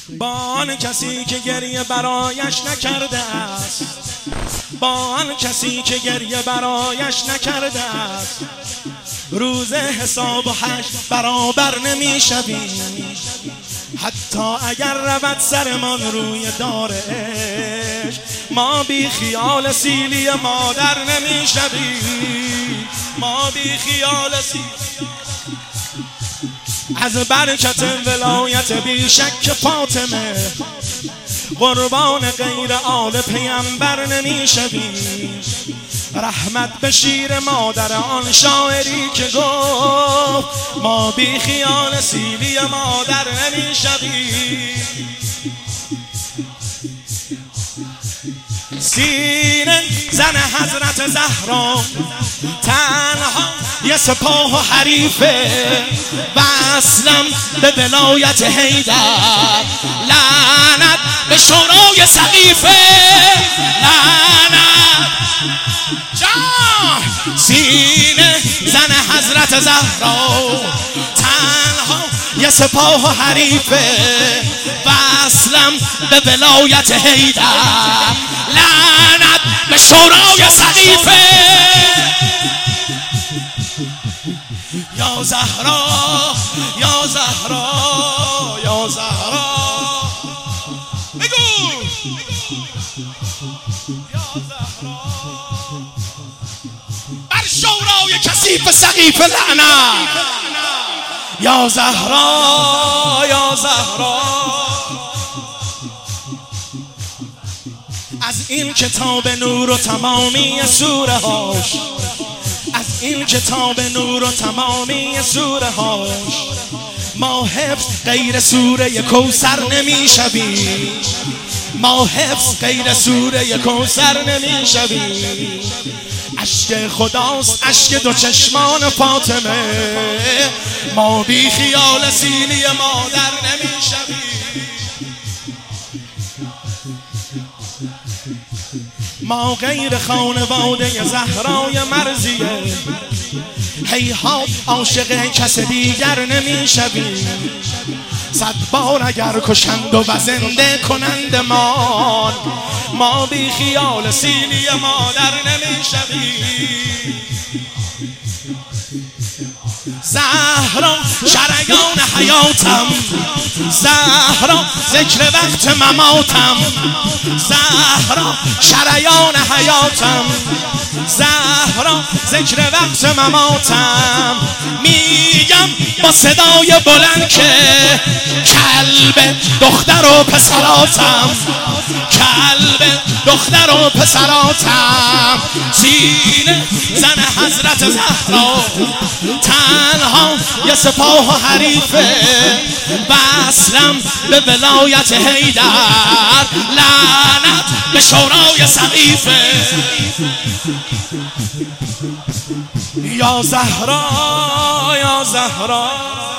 با آن کسی که گریه برایش نکرده است، با آن کسی که گریه برایش نکرده است، روز حساب و حشر برابر نمیشویم. حتی اگر رود سرمان روی دار عشق، ما بی خیال سیلی مادر نمیشویم. ما بی خیال سیلی از برکت ولایت بی شک فاطمه، قربان غیر آل پیامبر نمیشویم. رحمت به شیر مادر آن شاعری که گفت ما بی خیال سیلی مادر نمیشویم. سینه زن حضرت زهرا تنها یه سپاه و حریفه، وصلم به ولایت حیدر، لعنت به شورای سقیفه، لعنت جان. سینه زن حضرت زهرا تنها یه سپاه و حریفه، وصلم به ولایت حیدر، لعنت به شورای سقیفه. یا زهرا یا زهرا یا زهرا، بگو یا زهرا، بر شورای کثیف سقیفه لعنت. یا زهرا یا زهرا، از این کتاب نور و تمامی سوره هاش، از این کتاب نور و تمامی سوره هاش، ما حفظ غیر سوره کوثر نمیشویم. ما حفظ غیر سوره کوثر نمیشویم. اشک خداست اشک دو چشمان فاطمه، ما بی خیال سیلی مادر نمیشویم. ما غیر خانواده زهرای مرضیه، هیهات عاشق کس دیگر نمیشویم. 100 بار اگر کشند و زنده کنند ما بی خیال سیلی مادر نمیشویم. زهرا شریان حیاتم، زهرا ذکر وقت مماتم، زهرا شریان حیاتم، زهرا ذکر وقت مماتم. میگم با صدای بلند که کلب دختر و پسراتم، کلب دختر و پسراتم. سینه زن حضرت زهرا تنها یه سپاه و حریفه، وصلم به ولایت حیدر، لعنت به شورای سقیفه. یا زهرا یا زهرا،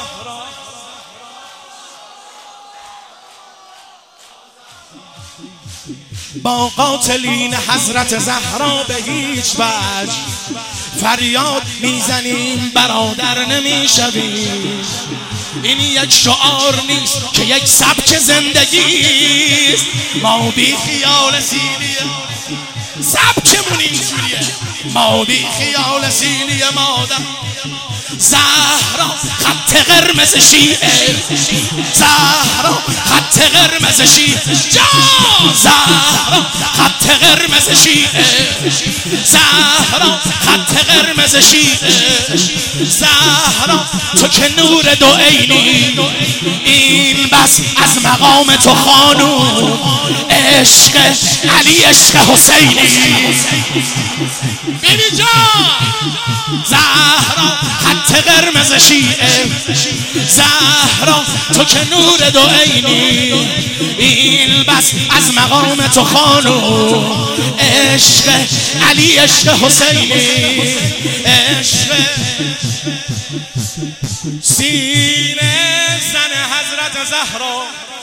با قاتلین حضرت زهرا به هیچ وجه فریاد میزنیم برادر نمیشویم. این یک شعار نیست که یک سبک زندگیست. ما بی خیال سیلی سبکمون اینجوریه، ما بی خیال سیلی مادر. زهرا خط قرمز شیعه، زهرا خط قرمز شیعه، جان. زهرا خط قرمز شیعه، زهرا خط قرمز شیعه. زهرا تو که نور دو عینی، این بس از مقام تو خانوم. عشق علی عشق حسینی، بیبی جان. زهرا خط قرمز شیعه، زهرا تو که نور دو عینی، این بس از مقام تو خانوم. عشق علی عشق حسینی، عشق. سینه زن حضرت زهرا